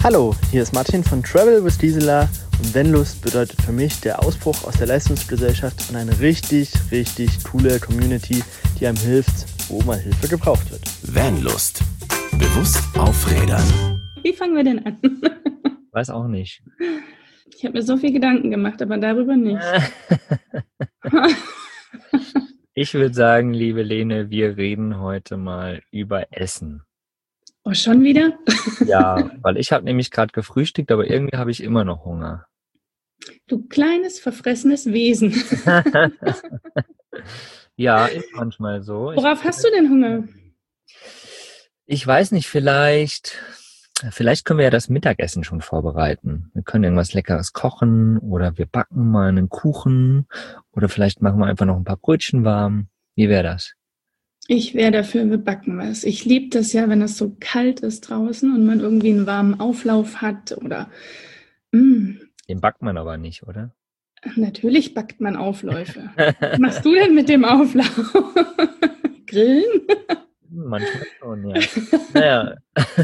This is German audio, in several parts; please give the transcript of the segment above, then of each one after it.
Hallo, hier ist Martin von Travel with Gisela und Vanlust bedeutet für mich der Ausbruch aus der Leistungsgesellschaft und eine richtig, richtig coole Community, die einem hilft, wo mal Hilfe gebraucht wird. Vanlust. Bewusst auf Rädern. Wie fangen wir denn an? Weiß auch nicht. Ich habe mir so viel Gedanken gemacht, aber darüber nicht. Ich würde sagen, liebe Lene, wir reden heute mal über Essen. Oh, schon wieder? Ja, weil ich habe nämlich gerade gefrühstückt, aber irgendwie habe ich immer noch Hunger. Du kleines, verfressenes Wesen. Ja, ist manchmal so. Worauf hast du denn Hunger? Ich weiß nicht, vielleicht können wir ja das Mittagessen schon vorbereiten. Wir können irgendwas Leckeres kochen oder wir backen mal einen Kuchen oder vielleicht machen wir einfach noch ein paar Brötchen warm. Wie wäre das? Ich wäre dafür, wir backen was. Ich liebe das ja, wenn es so kalt ist draußen und man irgendwie einen warmen Auflauf hat oder Den backt man aber nicht, oder? Natürlich backt man Aufläufe. Was machst du denn mit dem Auflauf? Grillen? Manchmal schon, ja. Naja,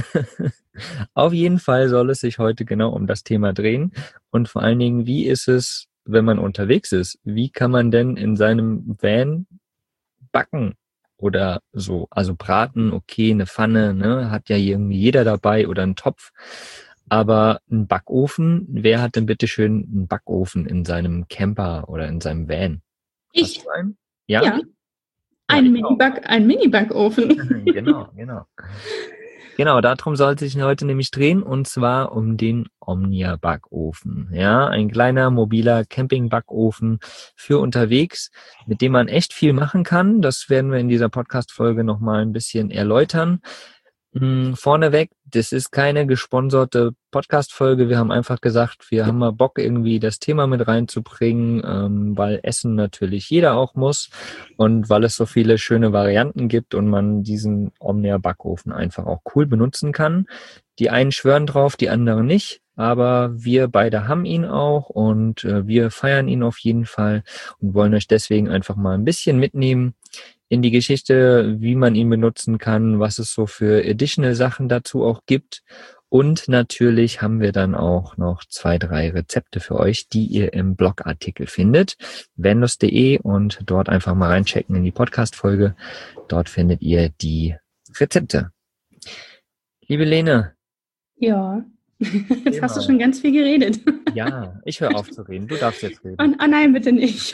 auf jeden Fall soll es sich heute genau um das Thema drehen und vor allen Dingen, wie ist es, wenn man unterwegs ist? Wie kann man denn in seinem Van backen oder so? Also braten, okay, eine Pfanne, ne, hat ja irgendwie jeder dabei oder einen Topf, aber ein Backofen, wer hat denn bitte schön einen Backofen in seinem Camper oder in seinem Van? Ich. Hast du einen? Ja. Ein Mini-Backofen. Genau. Genau, darum soll es sich heute nämlich drehen und zwar um den Omnia-Backofen. Ja, ein kleiner mobiler Camping-Backofen für unterwegs, mit dem man echt viel machen kann. Das werden wir in dieser Podcast-Folge nochmal ein bisschen erläutern. Vorneweg, das ist keine gesponserte Podcast-Folge. Wir haben einfach gesagt, wir haben mal Bock, irgendwie das Thema mit reinzubringen, weil Essen natürlich jeder auch muss und weil es so viele schöne Varianten gibt und man diesen Omnia-Backofen einfach auch cool benutzen kann. Die einen schwören drauf, die anderen nicht, aber wir beide haben ihn auch und wir feiern ihn auf jeden Fall und wollen euch deswegen einfach mal ein bisschen mitnehmen in die Geschichte, wie man ihn benutzen kann, was es so für additional Sachen dazu auch gibt. Und natürlich haben wir dann auch noch 2, 3 Rezepte für euch, die ihr im Blogartikel findet, vanlust.de und dort einfach mal reinchecken in die Podcast-Folge. Dort findet ihr die Rezepte. Liebe Lene. Ja, jetzt hast du schon ganz viel geredet. Ja, ich höre auf zu reden. Du darfst jetzt reden. Oh nein, bitte nicht.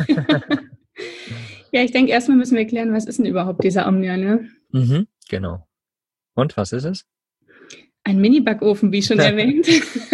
Ja, ich denke, erstmal müssen wir klären, was ist denn überhaupt dieser Omnia, ne? Genau. Und was ist es? Ein Mini-Backofen, wie schon erwähnt.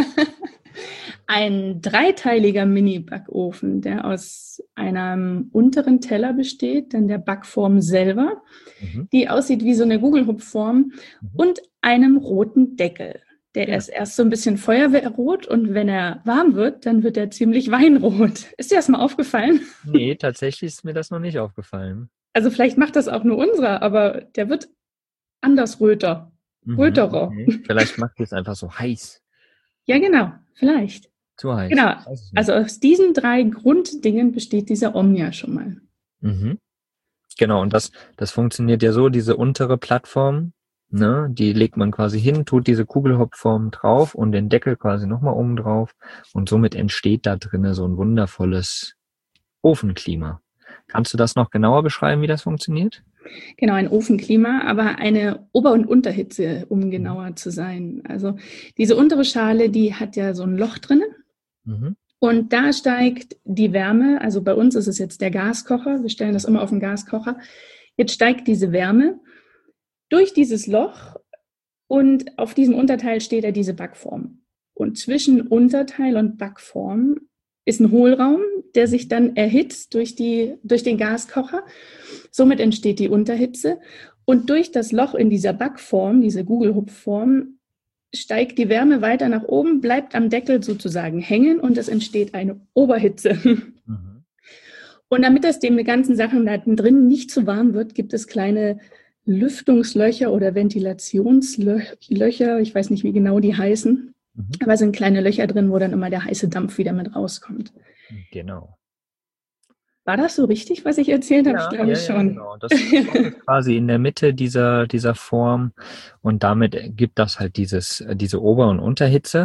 Ein dreiteiliger Mini-Backofen, der aus einem unteren Teller besteht, dann der Backform selber, die aussieht wie so eine Gugelhupfform und einem roten Deckel. Der ist erst so ein bisschen feuerwehrrot und wenn er warm wird, dann wird er ziemlich weinrot. Ist dir das mal aufgefallen? Nee, tatsächlich ist mir das noch nicht aufgefallen. Also vielleicht macht das auch nur unserer, aber der wird anders röter. Röterer. Okay. Vielleicht macht es einfach so heiß. Ja, genau. Vielleicht. Zu heiß. Genau. Also aus diesen 3 Grunddingen besteht dieser Omnia schon mal. Genau, und das funktioniert ja so, diese untere Plattform, ne, die legt man quasi hin, tut diese Kugelhopfform drauf und den Deckel quasi nochmal oben drauf und somit entsteht da drinnen so ein wundervolles Ofenklima. Kannst du das noch genauer beschreiben, wie das funktioniert? Genau, ein Ofenklima, aber eine Ober- und Unterhitze, um genauer zu sein. Also diese untere Schale, die hat ja so ein Loch drin und da steigt die Wärme, also bei uns ist es jetzt der Gaskocher, wir stellen das immer auf den Gaskocher, jetzt steigt diese Wärme durch dieses Loch und auf diesem Unterteil steht ja diese Backform. Und zwischen Unterteil und Backform ist ein Hohlraum, der sich dann erhitzt durch den Gaskocher. Somit entsteht die Unterhitze. Und durch das Loch in dieser Backform, diese Gugelhupfform, steigt die Wärme weiter nach oben, bleibt am Deckel sozusagen hängen und es entsteht eine Oberhitze. Und damit das dem ganzen Sachen da drin nicht zu warm wird, gibt es kleine Lüftungslöcher oder Ventilationslöcher, ich weiß nicht, wie genau die heißen, aber es sind kleine Löcher drin, wo dann immer der heiße Dampf wieder mit rauskommt. Genau. War das so richtig, was ich erzählt habe? Ja, Ich glaube schon. genau. Das ist quasi in der Mitte dieser Form und damit gibt das halt diese Ober- und Unterhitze.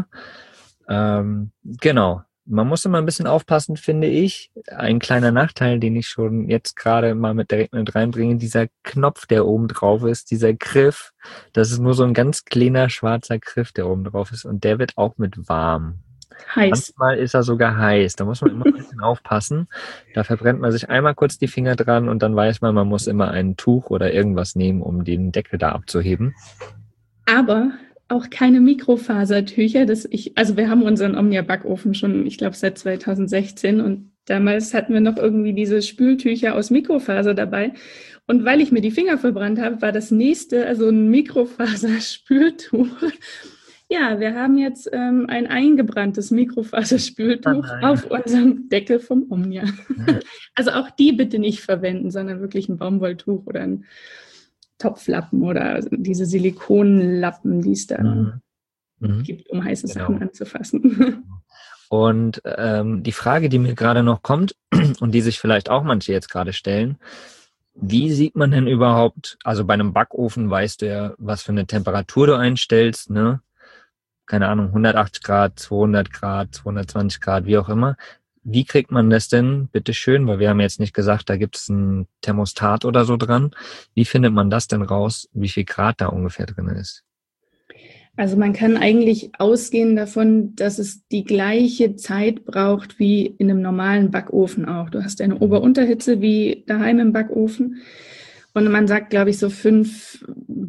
Genau. Man muss immer ein bisschen aufpassen, finde ich. Ein kleiner Nachteil, den ich schon jetzt gerade mal direkt mit reinbringe, dieser Knopf, der oben drauf ist, dieser Griff, das ist nur so ein ganz kleiner schwarzer Griff, der oben drauf ist und der wird auch mit warm. Heiß. Manchmal ist er sogar heiß. Da muss man immer ein bisschen aufpassen. Da verbrennt man sich einmal kurz die Finger dran und dann weiß man, man muss immer ein Tuch oder irgendwas nehmen, um den Deckel da abzuheben. Aber auch keine Mikrofasertücher. Also wir haben unseren Omnia-Backofen schon, ich glaube, seit 2016 und damals hatten wir noch irgendwie diese Spültücher aus Mikrofaser dabei. Und weil ich mir die Finger verbrannt habe, war das nächste also ein Mikrofaserspültuch. Ja, wir haben jetzt ein eingebranntes Mikrofaserspültuch auf unserem Deckel vom Omnia. Also auch die bitte nicht verwenden, sondern wirklich ein Baumwolltuch oder ein Topflappen oder diese Silikonlappen, die es da gibt, um heiße Sachen anzufassen. Und die Frage, die mir gerade noch kommt und die sich vielleicht auch manche jetzt gerade stellen, wie sieht man denn überhaupt, also bei einem Backofen weißt du ja, was für eine Temperatur du einstellst, ne? Keine Ahnung, 180 Grad, 200 Grad, 220 Grad, wie auch immer. Wie kriegt man das denn, bitteschön, weil wir haben jetzt nicht gesagt, da gibt es ein Thermostat oder so dran. Wie findet man das denn raus, wie viel Grad da ungefähr drin ist? Also man kann eigentlich ausgehen davon, dass es die gleiche Zeit braucht wie in einem normalen Backofen auch. Du hast eine Ober-Unterhitze wie daheim im Backofen. Und man sagt, glaube ich, so 5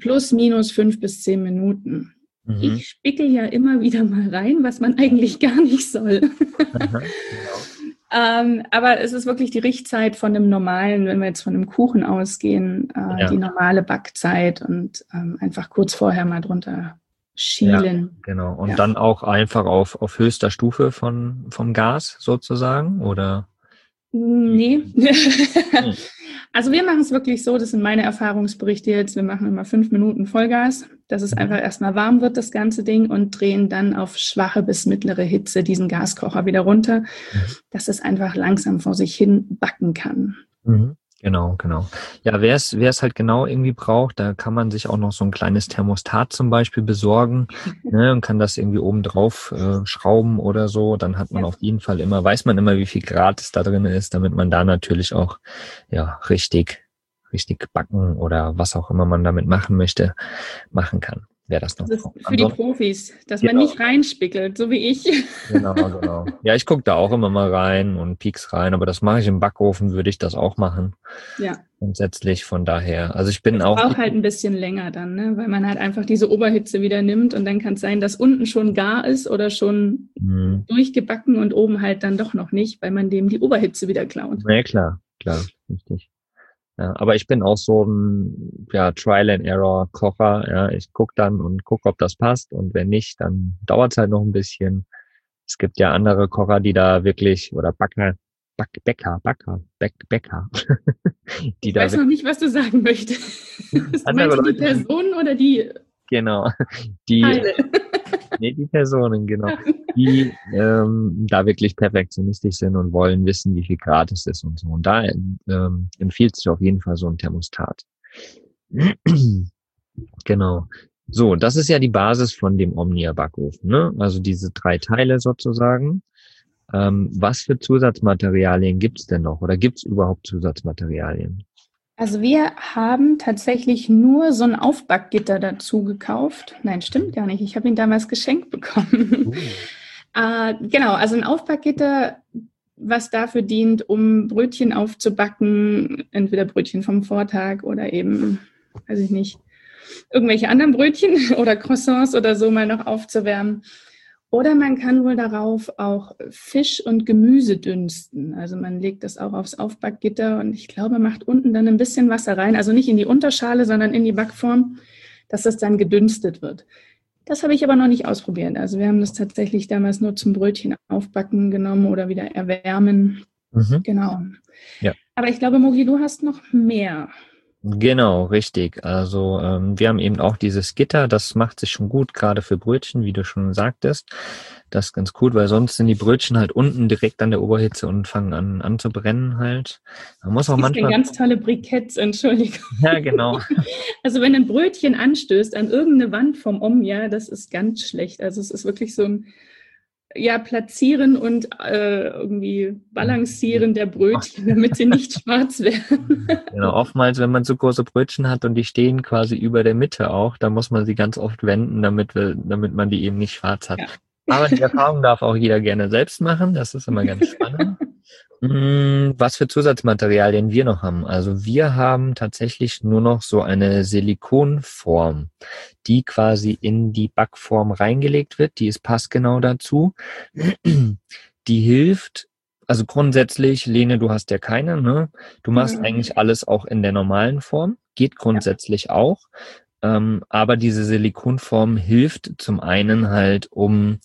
bis 10 Minuten. Ich spickel ja immer wieder mal rein, was man eigentlich gar nicht soll. Aha, genau. Aber es ist wirklich die Richtzeit von dem normalen, wenn wir jetzt von einem Kuchen ausgehen, die normale Backzeit und einfach kurz vorher mal drunter schielen. Ja, genau. Und dann auch einfach auf höchster Stufe vom Gas sozusagen, oder? Nee. Also wir machen es wirklich so, das sind meine Erfahrungsberichte jetzt, wir machen immer 5 Minuten Vollgas, dass es einfach erstmal warm wird, das ganze Ding, und drehen dann auf schwache bis mittlere Hitze diesen Gaskocher wieder runter, dass es einfach langsam vor sich hin backen kann. Genau. Ja, wer es halt genau irgendwie braucht, da kann man sich auch noch so ein kleines Thermostat zum Beispiel besorgen, ne, und kann das irgendwie oben drauf schrauben oder so. Dann hat man auf jeden Fall weiß man immer, wie viel Grad es da drin ist, damit man da natürlich auch richtig backen oder was auch immer man damit machen möchte, machen kann. Wer das noch braucht. Für die Profis, dass man nicht reinspickelt, so wie ich. Genau. Ja, ich gucke da auch immer mal rein und pieks rein, aber das mache ich im Backofen, würde ich das auch machen. Ja. Grundsätzlich, von daher. Also ich bin auch... braucht halt ein bisschen länger dann, ne? Weil man halt einfach diese Oberhitze wieder nimmt und dann kann es sein, dass unten schon gar ist oder schon durchgebacken und oben halt dann doch noch nicht, weil man dem die Oberhitze wieder klaut. Ja, klar, richtig. Ja, aber ich bin auch so ein Trial-and-Error-Kocher. Ja, ich gucke dann und gucke, ob das passt. Und wenn nicht, dann dauert es halt noch ein bisschen. Es gibt ja andere Kocher, die da wirklich, oder Bäcker. Ich weiß noch nicht, was du sagen möchtest. Meinst du die Personen oder die? Genau. Die Personen, genau. Die da wirklich perfektionistisch sind und wollen wissen, wie viel Grad es ist und so. Und da empfiehlt sich auf jeden Fall so ein Thermostat. Genau. So, das ist ja die Basis von dem Omnia-Backofen, ne? Also diese 3 Teile sozusagen. Was für Zusatzmaterialien gibt's denn noch? Oder gibt's überhaupt Zusatzmaterialien? Also wir haben tatsächlich nur so ein Aufbackgitter dazu gekauft. Nein, stimmt gar nicht. Ich habe ihn damals geschenkt bekommen. Genau, also ein Aufbackgitter, was dafür dient, um Brötchen aufzubacken, entweder Brötchen vom Vortag oder eben, weiß ich nicht, irgendwelche anderen Brötchen oder Croissants oder so mal noch aufzuwärmen. Oder man kann wohl darauf auch Fisch und Gemüse dünsten. Also man legt das auch aufs Aufbackgitter und ich glaube, macht unten dann ein bisschen Wasser rein. Also nicht in die Unterschale, sondern in die Backform, dass das dann gedünstet wird. Das habe ich aber noch nicht ausprobiert. Also wir haben das tatsächlich damals nur zum Brötchen aufbacken genommen oder wieder erwärmen. Genau. Ja. Aber ich glaube, Mogi, du hast noch mehr. Genau, richtig. Also wir haben eben auch dieses Gitter, das macht sich schon gut, gerade für Brötchen, wie du schon sagtest. Das ist ganz cool, weil sonst sind die Brötchen halt unten direkt an der Oberhitze und fangen an zu brennen halt. Man muss auch manchmal... ganz tolle Briketts, Entschuldigung. Ja, genau. Also wenn ein Brötchen anstößt an irgendeine Wand vom Omnia, das ist ganz schlecht. Also es ist wirklich so ein Platzieren und irgendwie Balancieren der Brötchen, damit sie nicht schwarz werden. Genau, oftmals, wenn man so große Brötchen hat und die stehen quasi über der Mitte auch, dann muss man sie ganz oft wenden, damit man die eben nicht schwarz hat. Ja. Aber die Erfahrung darf auch jeder gerne selbst machen, das ist immer ganz spannend. Was für Zusatzmaterialien wir noch haben. Also wir haben tatsächlich nur noch so eine Silikonform, die quasi in die Backform reingelegt wird. Die ist passgenau dazu. Die hilft, also grundsätzlich, Lene, du hast ja keine, ne? Du machst eigentlich alles auch in der normalen Form. Geht grundsätzlich auch. Aber diese Silikonform hilft zum einen halt, um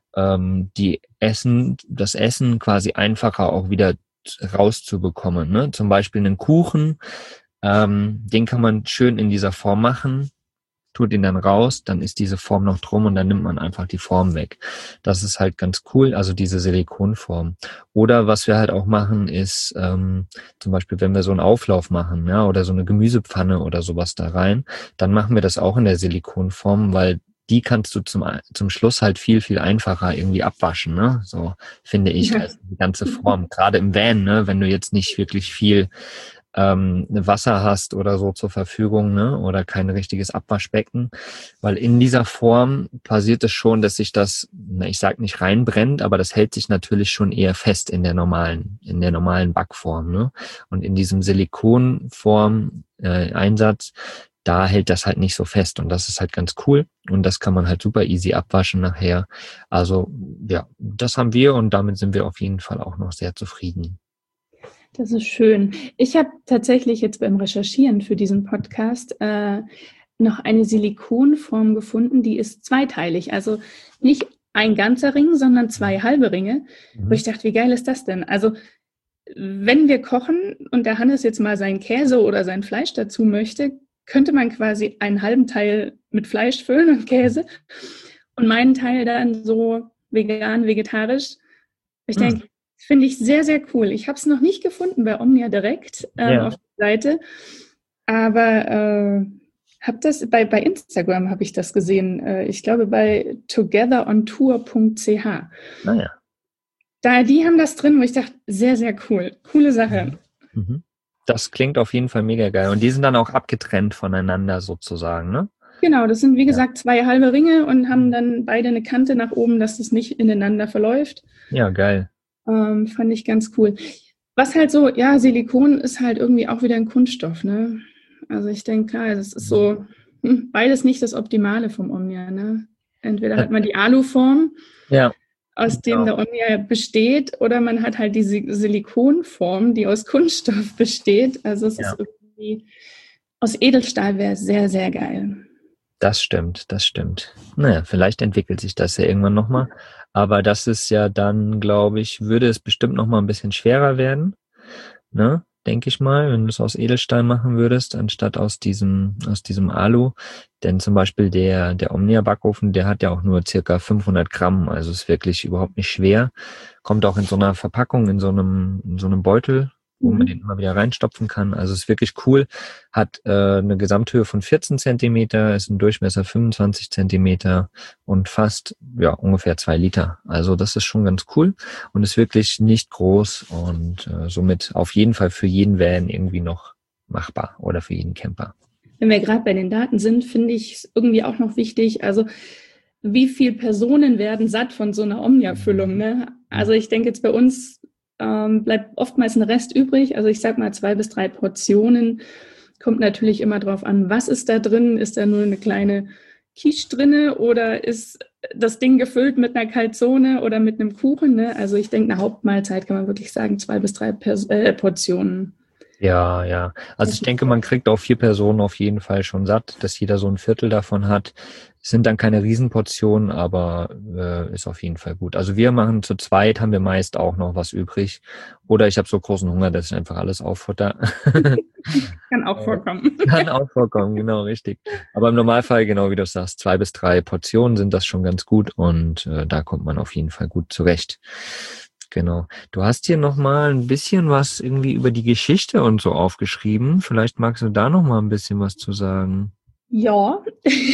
das Essen quasi einfacher auch wieder rauszubekommen. Ne? Zum Beispiel einen Kuchen, den kann man schön in dieser Form machen, tut ihn dann raus, dann ist diese Form noch drum und dann nimmt man einfach die Form weg. Das ist halt ganz cool, also diese Silikonform. Oder was wir halt auch machen ist, zum Beispiel, wenn wir so einen Auflauf machen, ja, oder so eine Gemüsepfanne oder sowas da rein, dann machen wir das auch in der Silikonform, weil die kannst du zum Schluss halt viel, viel einfacher irgendwie abwaschen, ne? So finde ich, als die ganze Form. Gerade im Van, ne? Wenn du jetzt nicht wirklich viel Wasser hast oder so zur Verfügung, ne? Oder kein richtiges Abwaschbecken. Weil in dieser Form passiert es schon, dass sich das, ich sag nicht reinbrennt, aber das hält sich natürlich schon eher fest in der normalen Backform, ne? Und in diesem Silikonform Einsatz, da hält das halt nicht so fest und das ist halt ganz cool und das kann man halt super easy abwaschen nachher. Also ja, das haben wir und damit sind wir auf jeden Fall auch noch sehr zufrieden. Das ist schön. Ich habe tatsächlich jetzt beim Recherchieren für diesen Podcast noch eine Silikonform gefunden, die ist zweiteilig, also nicht ein ganzer Ring, sondern 2 halbe Ringe, wo ich dachte, wie geil ist das denn? Also wenn wir kochen und der Hannes jetzt mal seinen Käse oder sein Fleisch dazu möchte, könnte man quasi einen halben Teil mit Fleisch füllen und Käse und meinen Teil dann so vegan, vegetarisch. Ich denke, finde ich sehr, sehr cool. Ich habe es noch nicht gefunden bei Omnia direkt auf der Seite, aber habe das bei Instagram habe ich das gesehen. Ich glaube bei togetherontour.ch. Naja. Die haben das drin, wo ich dachte, sehr, sehr cool. Coole Sache. Mhm. Das klingt auf jeden Fall mega geil. Und die sind dann auch abgetrennt voneinander sozusagen, ne? Genau, das sind wie gesagt 2 halbe Ringe und haben dann beide eine Kante nach oben, dass das nicht ineinander verläuft. Ja, geil. Fand ich ganz cool. Was halt so, ja, Silikon ist halt irgendwie auch wieder ein Kunststoff, ne? Also ich denke, klar, das ist so beides nicht das Optimale vom Omnia, ne? Entweder hat man die Aluform, aus dem der Omnia besteht, oder man hat halt diese Silikonform, die aus Kunststoff besteht. Also es ist irgendwie, aus Edelstahl wäre sehr, sehr geil. Das stimmt. Naja, vielleicht entwickelt sich das ja irgendwann nochmal. Aber das ist ja dann, glaube ich, würde es bestimmt nochmal ein bisschen schwerer werden, ne? Denke ich mal, wenn du es aus Edelstahl machen würdest, anstatt aus diesem Alu. Denn zum Beispiel der Omnia-Backofen, der hat ja auch nur circa 500 Gramm, also ist wirklich überhaupt nicht schwer. Kommt auch in so einer Verpackung, in so einem Beutel, wo man den immer wieder reinstopfen kann. Also ist wirklich cool. Hat eine Gesamthöhe von 14 Zentimeter, ist ein Durchmesser 25 Zentimeter und fast ungefähr 2 Liter. Also das ist schon ganz cool und ist wirklich nicht groß und somit auf jeden Fall für jeden Van irgendwie noch machbar oder für jeden Camper. Wenn wir gerade bei den Daten sind, finde ich es irgendwie auch noch wichtig, also wie viele Personen werden satt von so einer Omnia-Füllung, ne? Also ich denke jetzt bei uns bleibt oftmals ein Rest übrig. Also ich sag mal 2 bis 3 Portionen. Kommt natürlich immer drauf an, was ist da drin? Ist da nur eine kleine Quiche drinne oder ist das Ding gefüllt mit einer Calzone oder mit einem Kuchen? Ne? Also ich denke, eine Hauptmahlzeit kann man wirklich sagen 2 bis 3 Portionen. Ja. Also ich denke, man kriegt auch 4 Personen auf jeden Fall schon satt, dass jeder so ein Viertel davon hat. Sind dann keine Riesenportionen, aber ist auf jeden Fall gut. Also wir machen zu zweit, haben wir meist auch noch was übrig. Oder ich habe so großen Hunger, dass ich einfach alles auffutter. Kann auch vorkommen. Kann auch vorkommen, genau, richtig. Aber im Normalfall, genau wie du sagst, 2 bis 3 Portionen sind das schon ganz gut und da kommt man auf jeden Fall gut zurecht. Genau. Du hast hier nochmal ein bisschen was irgendwie über die Geschichte und so aufgeschrieben. Vielleicht magst du da nochmal ein bisschen was zu sagen. Ja.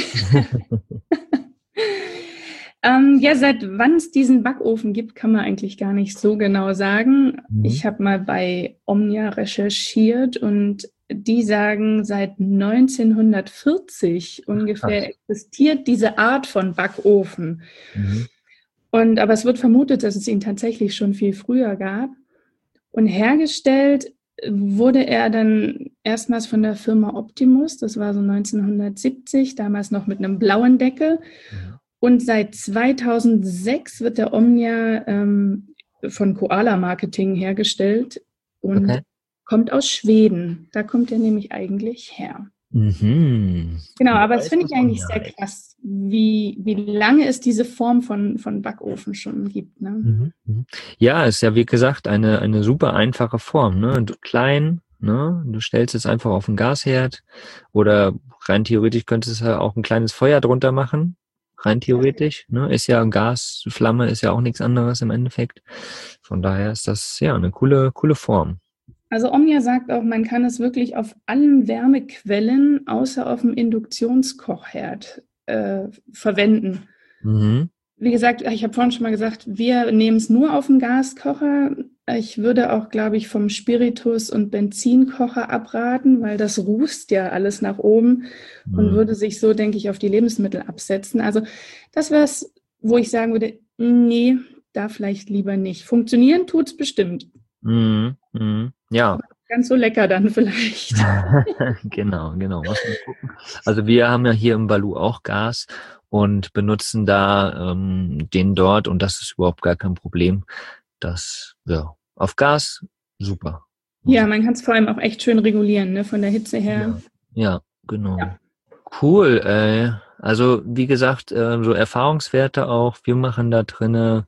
Ja, seit wann es diesen Backofen gibt, kann man eigentlich gar nicht so genau sagen. Ich habe mal bei Omnia recherchiert und die sagen, seit 1940 ungefähr existiert diese Art von Backofen. Aber es wird vermutet, dass es ihn tatsächlich schon viel früher gab. Und hergestellt wurde er dann erstmals von der Firma Optimus, das war so 1970, damals noch mit einem blauen Deckel. Und seit 2006 wird der Omnia von Koala Marketing hergestellt und kommt aus Schweden. Da kommt er nämlich eigentlich her. Genau, aber das finde ich eigentlich sehr krass, wie lange es diese Form von Backofen schon gibt. Ne? Ja, ist ja wie gesagt eine super einfache Form. Ne? Klein, ne? Du stellst es einfach auf den Gasherd oder rein theoretisch könntest du ja auch ein kleines Feuer drunter machen. Rein theoretisch, ne? Ist ja Gas, Flamme ist ja auch nichts anderes im Endeffekt. Von daher ist das ja eine coole Form. Also Omnia sagt auch, man kann es wirklich auf allen Wärmequellen außer auf dem Induktionskochherd verwenden. Wie gesagt, ich habe vorhin schon mal gesagt, wir nehmen es nur auf dem Gaskocher. Ich würde auch, glaube ich, vom Spiritus- und Benzinkocher abraten, weil das rußt ja alles nach oben und würde sich so, denke ich, auf die Lebensmittel absetzen. Also das wäre es, wo ich sagen würde, nee, da vielleicht lieber nicht. Funktionieren tut's bestimmt. Ja. Ganz so lecker dann vielleicht. Genau. Muss man gucken. Also wir haben ja hier im Balu auch Gas und benutzen da den dort und das ist überhaupt gar kein Problem. Das, ja, auf Gas, super. Ja, man kann es vor allem auch echt schön regulieren, ne, von der Hitze her. Ja, genau. Ja. Cool, also wie gesagt, so Erfahrungswerte auch. Wir machen da drinne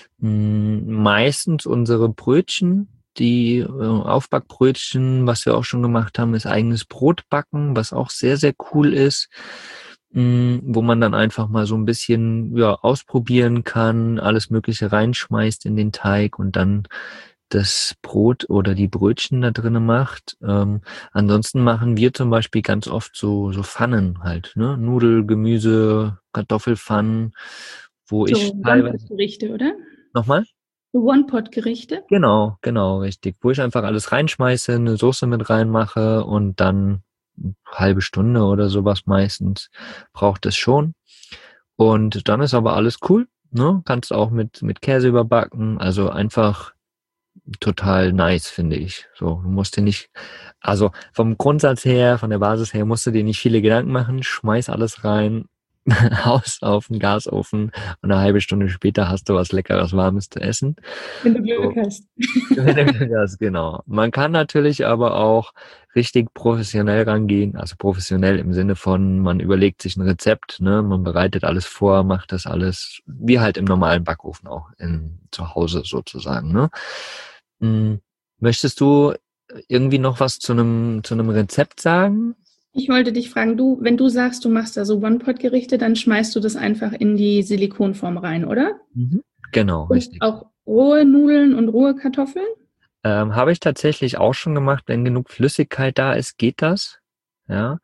meistens unsere Brötchen, die Aufbackbrötchen, was wir auch schon gemacht haben, ist eigenes Brot backen, was auch sehr, sehr cool ist, wo man dann einfach mal so ein bisschen ausprobieren kann, alles Mögliche reinschmeißt in den Teig und dann das Brot oder die Brötchen da drinnen macht. Ansonsten machen wir zum Beispiel ganz oft so Pfannen halt, ne? Nudel, Gemüse, Kartoffelpfannen, wo so ich teilweise... One-Pot-Gerichte, oder? Nochmal? One-Pot-Gerichte? Genau, richtig. Wo ich einfach alles reinschmeiße, eine Soße mit reinmache und dann eine halbe Stunde oder sowas meistens braucht es schon. Und dann ist aber alles cool, ne? Kannst auch mit Käse überbacken, also einfach total nice, finde ich. So, du musst dir nicht, also vom Grundsatz her, von der Basis her, musst du dir nicht viele Gedanken machen, schmeiß alles rein, Haus auf den Gasofen und eine halbe Stunde später hast du was Leckeres, Warmes zu essen. Wenn du Glück hast. Wenn du Glück hast, genau. Man kann natürlich aber auch richtig professionell rangehen, also professionell im Sinne von, man überlegt sich ein Rezept, ne, man bereitet alles vor, macht das alles, wie halt im normalen Backofen auch zu Hause sozusagen, ne. Möchtest du irgendwie noch was zu einem Rezept sagen? Ich wollte dich fragen, wenn du sagst, du machst da so One-Pot-Gerichte, dann schmeißt du das einfach in die Silikonform rein, oder? Genau, und richtig. Auch rohe Nudeln und rohe Kartoffeln? Habe ich tatsächlich auch schon gemacht. Wenn genug Flüssigkeit da ist, geht das. Ja.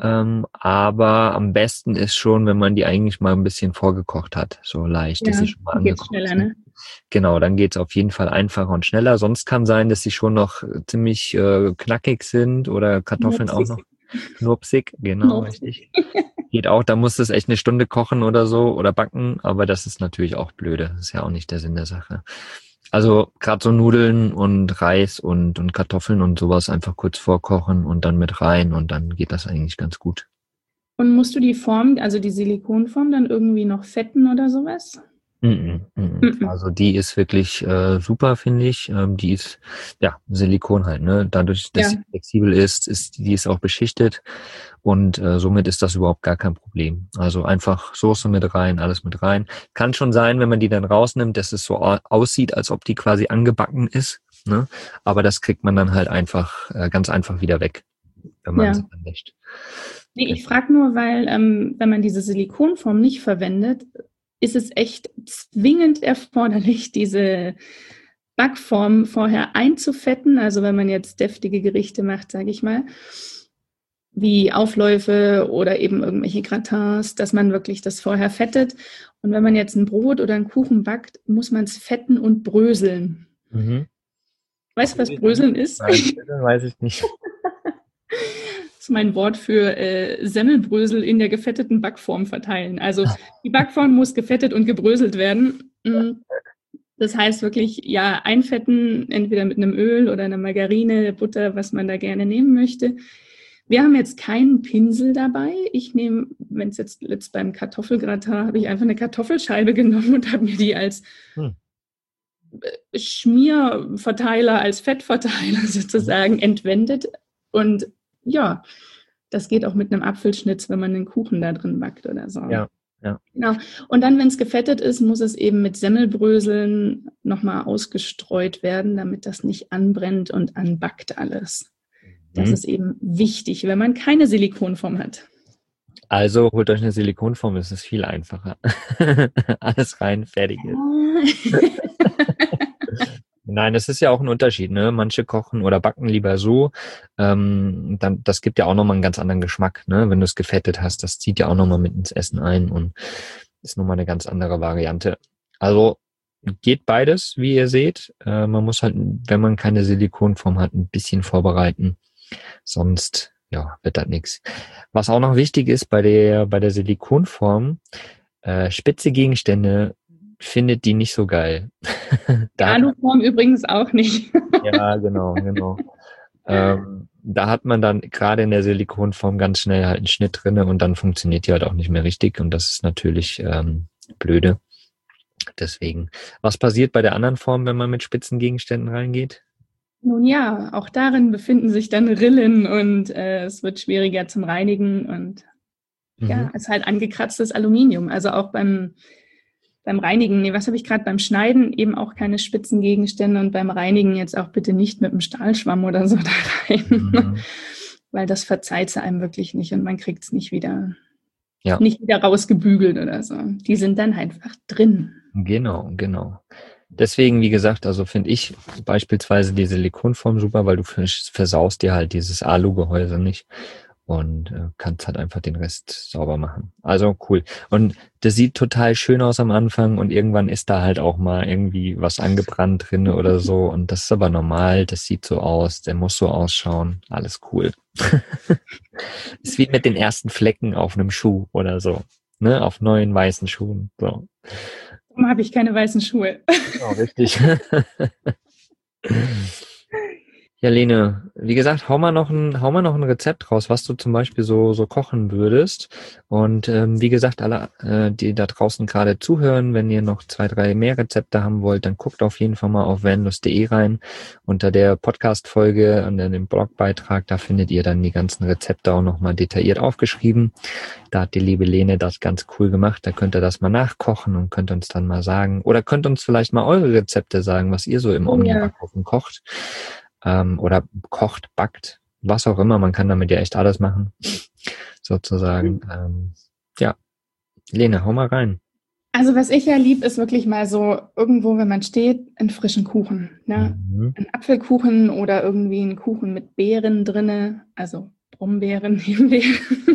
Aber am besten ist schon, wenn man die eigentlich mal ein bisschen vorgekocht hat, so leicht, dass sie schon mal angekocht sind. Ne? Genau, dann geht's auf jeden Fall einfacher und schneller. Sonst kann sein, dass sie schon noch ziemlich knackig sind oder Kartoffeln auch noch knurpsig. Genau, richtig. Geht auch, da muss es echt eine Stunde kochen oder so oder backen, aber das ist natürlich auch blöde. Das ist ja auch nicht der Sinn der Sache. Also gerade so Nudeln und Reis und Kartoffeln und sowas einfach kurz vorkochen und dann mit rein und dann geht das eigentlich ganz gut. Und musst du die Form, also die Silikonform, dann irgendwie noch fetten oder sowas? Also die ist wirklich super, finde ich. Die ist Silikon halt, ne? Dadurch, dass sie flexibel ist, die ist auch beschichtet und somit ist das überhaupt gar kein Problem. Also einfach Soße mit rein, alles mit rein. Kann schon sein, wenn man die dann rausnimmt, dass es so aussieht, als ob die quasi angebacken ist, ne? Aber das kriegt man dann halt einfach ganz einfach wieder weg, wenn man sie dann wäscht. Nee, ich frage nur, weil wenn man diese Silikonform nicht verwendet, ist es echt zwingend erforderlich, diese Backform vorher einzufetten. Also wenn man jetzt deftige Gerichte macht, sage ich mal, wie Aufläufe oder eben irgendwelche Gratins, dass man wirklich das vorher fettet. Und wenn man jetzt ein Brot oder einen Kuchen backt, muss man es fetten und bröseln. Mhm. Weißt du, was Bröseln ist? Nein, Bröseln weiß ich nicht. Das ist mein Wort für Semmelbrösel in der gefetteten Backform verteilen. Also die Backform muss gefettet und gebröselt werden. Das heißt wirklich, einfetten, entweder mit einem Öl oder einer Margarine, Butter, was man da gerne nehmen möchte. Wir haben jetzt keinen Pinsel dabei. Ich nehme, wenn es jetzt beim Kartoffelgratin, habe ich einfach eine Kartoffelscheibe genommen und habe mir die als Schmierverteiler, als Fettverteiler sozusagen entwendet. Und ja, das geht auch mit einem Apfelschnitz, wenn man einen Kuchen da drin backt oder so. Ja. Genau. Und dann, wenn es gefettet ist, muss es eben mit Semmelbröseln nochmal ausgestreut werden, damit das nicht anbrennt und anbackt alles. Das ist eben wichtig, wenn man keine Silikonform hat. Also holt euch eine Silikonform, es ist viel einfacher. Alles rein, fertig ist. Nein, das ist ja auch ein Unterschied, ne? Manche kochen oder backen lieber so. Dann, das gibt ja auch nochmal einen ganz anderen Geschmack, ne? Wenn du es gefettet hast, das zieht ja auch nochmal mit ins Essen ein und ist nochmal eine ganz andere Variante. Also geht beides, wie ihr seht. Man muss halt, wenn man keine Silikonform hat, ein bisschen vorbereiten. Sonst, wird das nichts. Was auch noch wichtig ist bei der Silikonform, spitze Gegenstände findet die nicht so geil. Die Aluform übrigens auch nicht. Ja, genau. Da hat man dann gerade in der Silikonform ganz schnell halt einen Schnitt drinne und dann funktioniert die halt auch nicht mehr richtig und das ist natürlich blöde. Deswegen. Was passiert bei der anderen Form, wenn man mit spitzen Gegenständen reingeht? Nun ja, auch darin befinden sich dann Rillen und es wird schwieriger zum Reinigen und es ist halt angekratztes Aluminium. Also auch beim Reinigen, was habe ich gerade beim Schneiden, eben auch keine spitzen Gegenstände und beim Reinigen jetzt auch bitte nicht mit einem Stahlschwamm oder so da rein, weil das verzeiht sie einem wirklich nicht und man kriegt es nicht wieder rausgebügelt oder so. Die sind dann einfach drin. Genau. Deswegen, wie gesagt, also finde ich beispielsweise die Silikonform super, weil du versaust dir halt dieses Alu-Gehäuse nicht und kannst halt einfach den Rest sauber machen. Also cool. Und das sieht total schön aus am Anfang und irgendwann ist da halt auch mal irgendwie was angebrannt drin oder so und das ist aber normal, das sieht so aus, der muss so ausschauen, alles cool. Ist wie mit den ersten Flecken auf einem Schuh oder so, ne, auf neuen weißen Schuhen, so. Warum habe ich keine weißen Schuhe? Genau, richtig. Ja, Lene, wie gesagt, hau mal noch ein Rezept raus, was du zum Beispiel so kochen würdest. Und wie gesagt, alle, die da draußen gerade zuhören, wenn ihr noch 2, 3 mehr Rezepte haben wollt, dann guckt auf jeden Fall mal auf vanlust.de rein. Unter der Podcast-Folge und in dem Blogbeitrag, da findet ihr dann die ganzen Rezepte auch nochmal detailliert aufgeschrieben. Da hat die liebe Lene das ganz cool gemacht. Da könnt ihr das mal nachkochen und könnt uns dann mal sagen, oder könnt uns vielleicht mal eure Rezepte sagen, was ihr so im Omnia-Backofen kocht. Oder kocht, backt, was auch immer. Man kann damit ja echt alles machen, sozusagen. Lene, hau mal rein. Also was ich ja lieb, ist wirklich mal so irgendwo, wenn man steht, einen frischen Kuchen. Ne? Ein Apfelkuchen oder irgendwie einen Kuchen mit Beeren drinne, also Brombeeren, Himbeeren.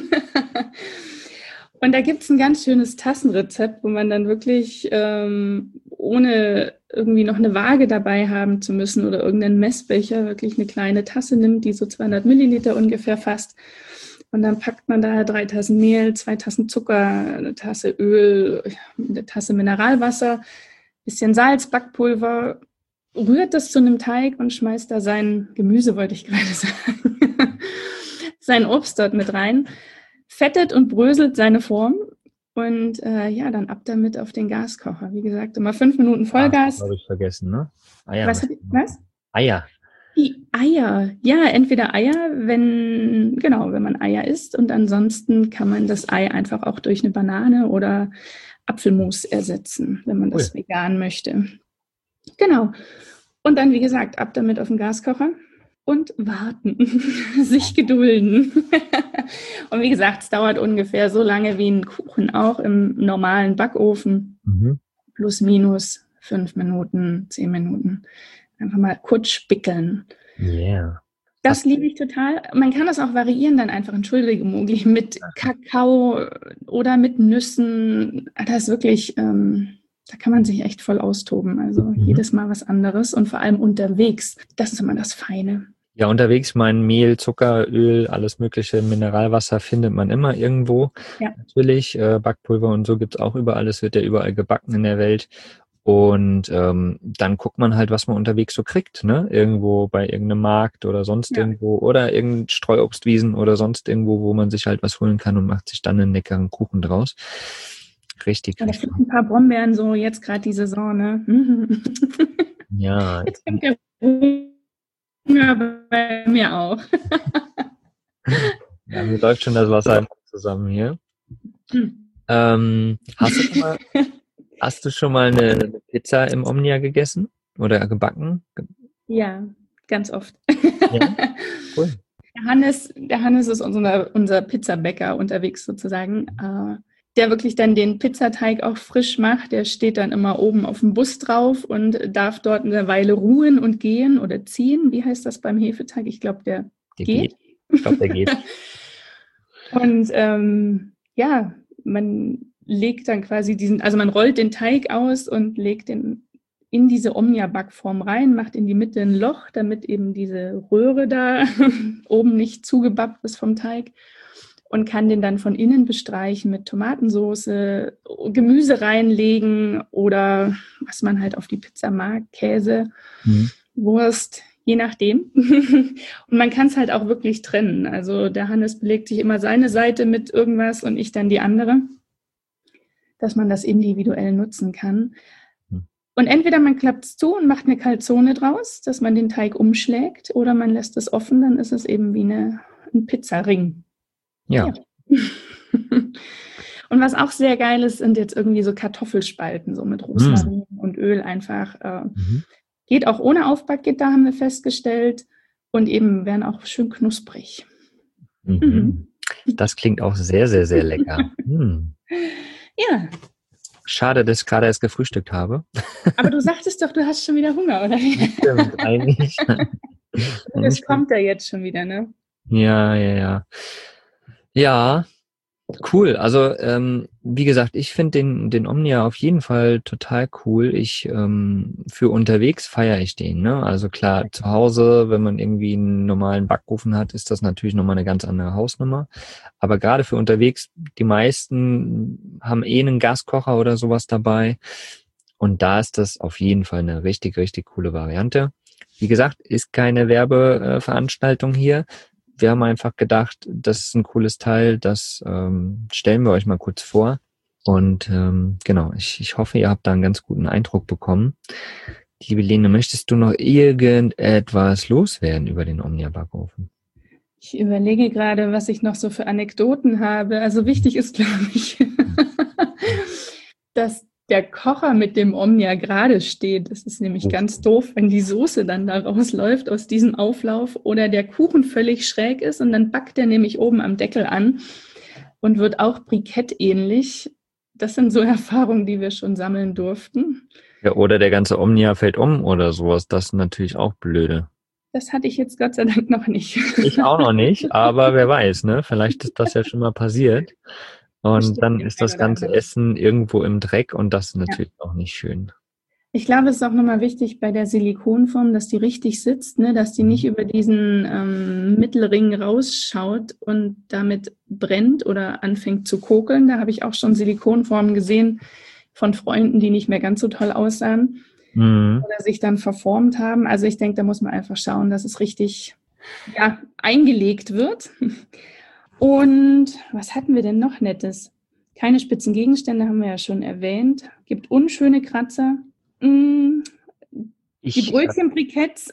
Und da gibt es ein ganz schönes Tassenrezept, wo man dann wirklich ohne irgendwie noch eine Waage dabei haben zu müssen oder irgendeinen Messbecher wirklich eine kleine Tasse nimmt, die so 200 Milliliter ungefähr fasst. Und dann packt man da 3 Tassen Mehl, 2 Tassen Zucker, eine Tasse Öl, eine Tasse Mineralwasser, bisschen Salz, Backpulver, rührt das zu einem Teig und schmeißt da sein Gemüse, wollte ich gerade sagen, sein Obst dort mit rein. Fettet und bröselt seine Form Und dann ab damit auf den Gaskocher. Wie gesagt, immer 5 Minuten Vollgas. Habe ich vergessen, ne? Eier. Was? Eier. Die Eier. Ja, entweder Eier, wenn man Eier isst. Und ansonsten kann man das Ei einfach auch durch eine Banane oder Apfelmus ersetzen, wenn man das vegan möchte. Genau. Und dann, wie gesagt, ab damit auf den Gaskocher und warten, sich gedulden. Und wie gesagt, es dauert ungefähr so lange wie ein Kuchen auch im normalen Backofen. Plus, minus 5 Minuten, 10 Minuten. Einfach mal kurz spickeln. Yeah. Das liebe ich total. Man kann das auch variieren dann einfach, entschuldige Mogli, mit Kakao oder mit Nüssen. Das ist wirklich, da kann man sich echt voll austoben. Also jedes Mal was anderes und vor allem unterwegs. Das ist immer das Feine. Ja, unterwegs Mehl, Zucker, Öl, alles mögliche, Mineralwasser findet man immer irgendwo. Ja. Natürlich, Backpulver und so gibt's auch überall. Es wird ja überall gebacken in der Welt. Und dann guckt man halt, was man unterwegs so kriegt, ne? Irgendwo bei irgendeinem Markt oder sonst irgendwo oder irgendein Streuobstwiesen oder sonst irgendwo, wo man sich halt was holen kann und macht sich dann einen leckeren Kuchen draus. Richtig. Ja, da gibt ein paar Brombeeren so, jetzt gerade die Saison, ne? Ja. Jetzt kommt der Hunger bei mir auch. Ja, mir läuft schon das Wasser zusammen hier. Hast du schon mal eine Pizza im Omnia gegessen oder gebacken? Ja, ganz oft. Ja? Cool. Der Hannes ist unser Pizzabäcker unterwegs sozusagen, der wirklich dann den Pizzateig auch frisch macht. Der steht dann immer oben auf dem Bus drauf und darf dort eine Weile ruhen und gehen oder ziehen. Wie heißt das beim Hefeteig? Ich glaube, der geht. Ich glaube, der geht. Und man legt dann quasi man rollt den Teig aus und legt den in diese Omnia-Backform rein, macht in die Mitte ein Loch, damit eben diese Röhre da oben nicht zugebappt ist vom Teig und kann den dann von innen bestreichen mit Tomatensauce, Gemüse reinlegen oder was man halt auf die Pizza mag, Käse, Wurst, je nachdem. Und man kann es halt auch wirklich trennen. Also der Hannes belegt sich immer seine Seite mit irgendwas und ich dann die andere, dass man das individuell nutzen kann. Und entweder man klappt es zu und macht eine Calzone draus, dass man den Teig umschlägt, oder man lässt es offen, dann ist es eben wie ein Pizzaring. Ja. Und was auch sehr geil ist, sind jetzt irgendwie so Kartoffelspalten, so mit Rosmarin und Öl einfach. Geht auch ohne Aufbackgitter, haben wir festgestellt. Und eben werden auch schön knusprig. Das klingt auch sehr, sehr, sehr lecker. Ja. Schade, dass ich gerade erst gefrühstückt habe. Aber du sagtest doch, du hast schon wieder Hunger, oder? Stimmt, eigentlich. Das kommt ja jetzt schon wieder, ne? Ja. Ja, cool. Also, wie gesagt, ich finde den Omnia auf jeden Fall total cool. Für unterwegs feiere ich den, ne? Also klar, zu Hause, wenn man irgendwie einen normalen Backofen hat, ist das natürlich nochmal eine ganz andere Hausnummer. Aber gerade für unterwegs, die meisten haben einen Gaskocher oder sowas dabei. Und da ist das auf jeden Fall eine richtig, richtig coole Variante. Wie gesagt, ist keine Werbeveranstaltung hier. Wir haben einfach gedacht, das ist ein cooles Teil, das stellen wir euch mal kurz vor. Und genau, ich hoffe, ihr habt da einen ganz guten Eindruck bekommen. Liebe Lene, möchtest du noch irgendetwas loswerden über den Omnia-Backofen? Ich überlege gerade, was ich noch so für Anekdoten habe. Also wichtig ist, glaube ich, dass der Kocher mit dem Omnia gerade steht. Das ist nämlich ganz doof, wenn die Soße dann da rausläuft aus diesem Auflauf oder der Kuchen völlig schräg ist und dann backt der nämlich oben am Deckel an und wird auch brikettähnlich. Das sind so Erfahrungen, die wir schon sammeln durften. Ja, oder der ganze Omnia fällt um oder sowas. Das ist natürlich auch blöde. Das hatte ich jetzt Gott sei Dank noch nicht. Ich auch noch nicht, aber wer weiß, ne? Vielleicht ist das ja schon mal passiert. Und dann ist das ganze Essen irgendwo im Dreck und das ist natürlich auch nicht schön. Ich glaube, es ist auch nochmal wichtig bei der Silikonform, dass die richtig sitzt, ne? Dass die nicht über diesen Mittelring rausschaut und damit brennt oder anfängt zu kokeln. Da habe ich auch schon Silikonformen gesehen von Freunden, die nicht mehr ganz so toll aussahen oder sich dann verformt haben. Also ich denke, da muss man einfach schauen, dass es richtig eingelegt wird. Und was hatten wir denn noch Nettes? Keine spitzen Gegenstände, haben wir ja schon erwähnt. Gibt unschöne Kratzer. Die Brötchen-Briketts,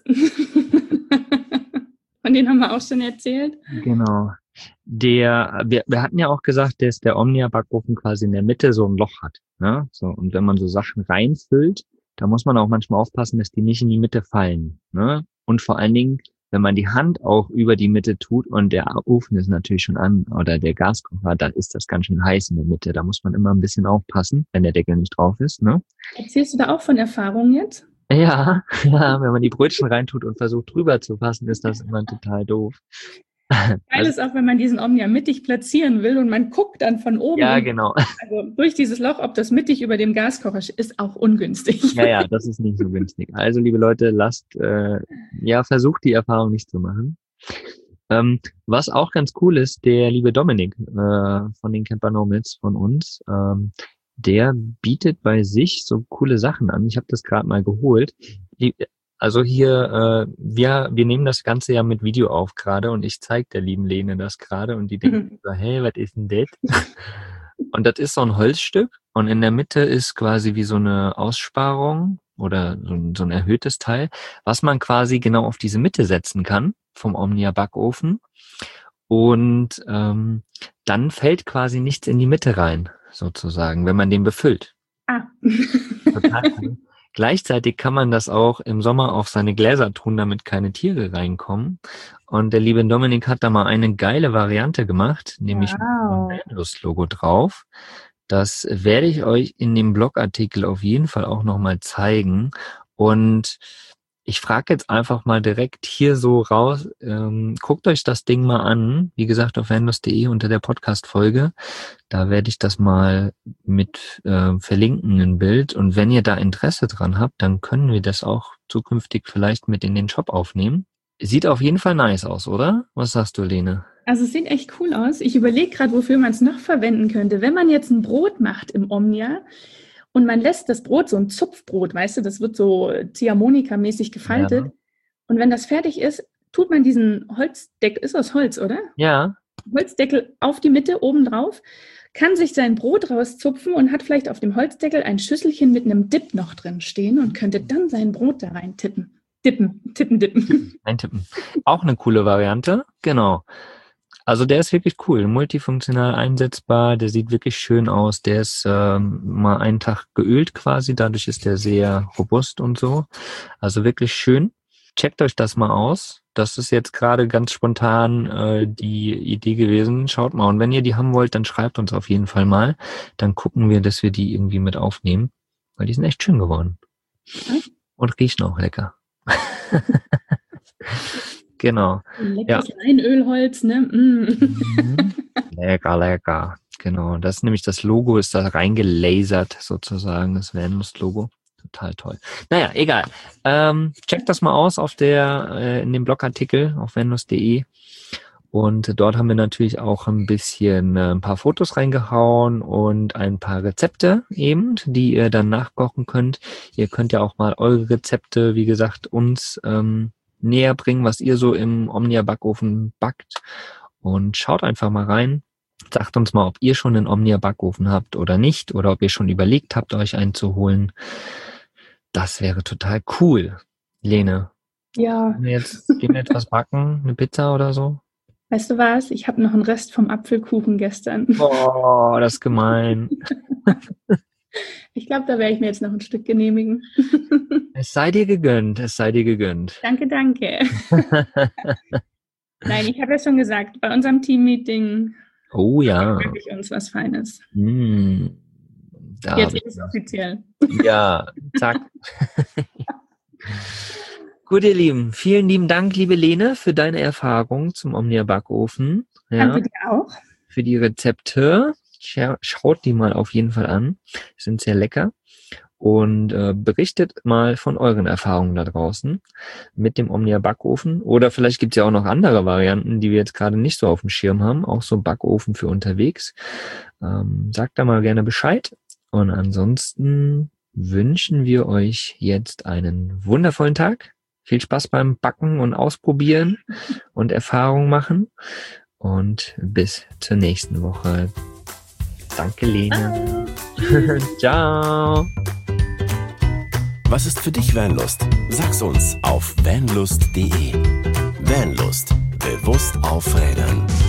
von denen haben wir auch schon erzählt. Genau. Wir hatten ja auch gesagt, dass der Omnia-Backofen quasi in der Mitte so ein Loch hat. Ne? So, und wenn man so Sachen reinfüllt, da muss man auch manchmal aufpassen, dass die nicht in die Mitte fallen. Ne? Und vor allen Dingen, wenn man die Hand auch über die Mitte tut und der Ofen ist natürlich schon an oder der Gaskocher, dann ist das ganz schön heiß in der Mitte. Da muss man immer ein bisschen aufpassen, wenn der Deckel nicht drauf ist. Ne? Erzählst du da auch von Erfahrung jetzt? Ja, wenn man die Brötchen reintut und versucht drüber zu passen, ist das immer total doof. Geil ist auch, wenn man diesen Omnia mittig platzieren will und man guckt dann von oben. Ja, genau. Also durch dieses Loch, ob das mittig über dem Gaskocher ist, auch ungünstig. Ja, das ist nicht so günstig. Also, liebe Leute, versucht die Erfahrung nicht zu machen. Was auch ganz cool ist, der liebe Dominik von den Camper Nomads von uns, der bietet bei sich so coole Sachen an. Ich habe das gerade mal geholt. Also hier, wir nehmen das Ganze ja mit Video auf gerade und ich zeige der lieben Lene das gerade und die denkt so, hey, was ist denn das? Und das ist so ein Holzstück und in der Mitte ist quasi wie so eine Aussparung oder so ein erhöhtes Teil, was man quasi genau auf diese Mitte setzen kann vom Omnia Backofen und dann fällt quasi nichts in die Mitte rein, sozusagen, wenn man den befüllt. Total cool. Gleichzeitig kann man das auch im Sommer auf seine Gläser tun, damit keine Tiere reinkommen. Und der liebe Dominik hat da mal eine geile Variante gemacht, nämlich mit dem Vanlust-Logo drauf. Das werde ich euch in dem Blogartikel auf jeden Fall auch nochmal zeigen. Und ich frage jetzt einfach mal direkt hier so raus, guckt euch das Ding mal an, wie gesagt auf vanlust.de unter der Podcast-Folge, da werde ich das mal mit verlinken, ein Bild, und wenn ihr da Interesse dran habt, dann können wir das auch zukünftig vielleicht mit in den Shop aufnehmen. Sieht auf jeden Fall nice aus, oder? Was sagst du, Lene? Also es sieht echt cool aus. Ich überlege gerade, wofür man es noch verwenden könnte. Wenn man jetzt ein Brot macht im Omnia, und man lässt das Brot, so ein Zupfbrot, weißt du, das wird so Ziehharmonika-mäßig gefaltet. Ja. Und wenn das fertig ist, tut man diesen Holzdeckel, ist das Holz, oder? Ja. Holzdeckel auf die Mitte, oben drauf, kann sich sein Brot rauszupfen und hat vielleicht auf dem Holzdeckel ein Schüsselchen mit einem Dip noch drin stehen und könnte dann sein Brot da rein tippen. Dippen. Eintippen. Auch eine coole Variante, genau. Also der ist wirklich cool, multifunktional einsetzbar, der sieht wirklich schön aus, der ist mal einen Tag geölt quasi, dadurch ist der sehr robust und so, also wirklich schön. Checkt euch das mal aus, das ist jetzt gerade ganz spontan die Idee gewesen, schaut mal, und wenn ihr die haben wollt, dann schreibt uns auf jeden Fall mal, dann gucken wir, dass wir die irgendwie mit aufnehmen, weil die sind echt schön geworden und riechen auch lecker. Genau. Leckeres Leinölholz, ne? Lecker. Genau. Das ist nämlich das Logo, ist da reingelasert sozusagen, das Vanlust-Logo. Total toll. Naja, egal. Checkt das mal aus in dem Blogartikel auf vanlust.de. Und dort haben wir natürlich auch ein paar Fotos reingehauen und ein paar Rezepte eben, die ihr dann nachkochen könnt. Ihr könnt ja auch mal eure Rezepte, wie gesagt, uns näher bringen, was ihr so im Omnia-Backofen backt, und schaut einfach mal rein. Sagt uns mal, ob ihr schon einen Omnia-Backofen habt oder nicht, oder ob ihr schon überlegt habt, euch einen zu holen. Das wäre total cool. Lene, ja. Gehen wir jetzt was backen? Eine Pizza oder so? Weißt du was? Ich habe noch einen Rest vom Apfelkuchen gestern. Oh, das ist gemein. Ich glaube, da werde ich mir jetzt noch ein Stück genehmigen. Es sei dir gegönnt. Danke. Nein, ich habe ja schon gesagt, bei unserem Team-Meeting mache ich uns was Feines. Jetzt ist es offiziell. Ja, zack. Gut, ihr Lieben, vielen lieben Dank, liebe Lene, für deine Erfahrung zum Omnia-Backofen. Ja, danke dir auch. Für die Rezepte. Schaut die mal auf jeden Fall an. Sind sehr lecker. Und berichtet mal von euren Erfahrungen da draußen mit dem Omnia-Backofen. Oder vielleicht gibt es ja auch noch andere Varianten, die wir jetzt gerade nicht so auf dem Schirm haben. Auch so Backofen für unterwegs. Sagt da mal gerne Bescheid. Und ansonsten wünschen wir euch jetzt einen wundervollen Tag. Viel Spaß beim Backen und Ausprobieren und Erfahrung machen. Und bis zur nächsten Woche. Danke, Lene. Ciao. Was ist für dich Vanlust? Sag's uns auf vanlust.de. Vanlust. Bewusst aufrädern.